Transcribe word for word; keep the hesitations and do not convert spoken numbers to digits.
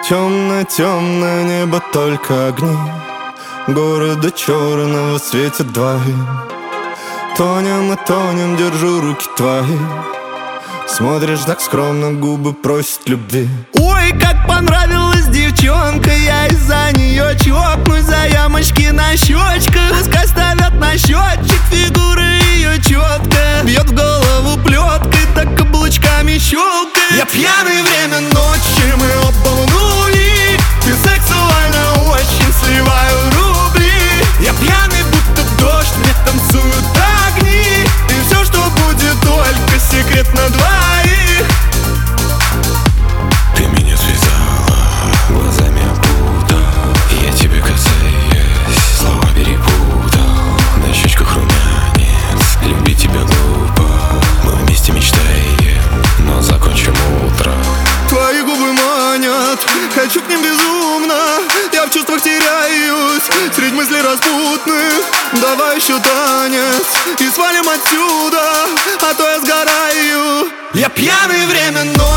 Темное-темное небо, только огни города черного светят двоим. Тонем и тонем, держу руки твои. Смотришь так скромно, губы просят любви. Ой, как понравилась девчонка, я из-за нее чокнусь за ямочки на щечках. Пускай ставят на счетчик, фигура ее четко бьет в голову плеткой, так каблучками щелкает. Я пьяный, время ночи, мы оба в нули. Ты сексуально очень, сливаю рубли. Я пьяный, будто дождь, мне танцуют огни. И все, что будет, только секрет на двоих. Ты меня связала, глазами опутал. Я тебе касаясь, слова перепутал. На щечках румянец, любить тебя глупо. Мы вместе мечтаем, но закончим утро. Твои губы манят, хочу к ним безумно. Я в чувствах теряюсь, средь мыслей распутных. Давай еще танец и свалим отсюда, а то я сгораю. Я пьяный, время ночи.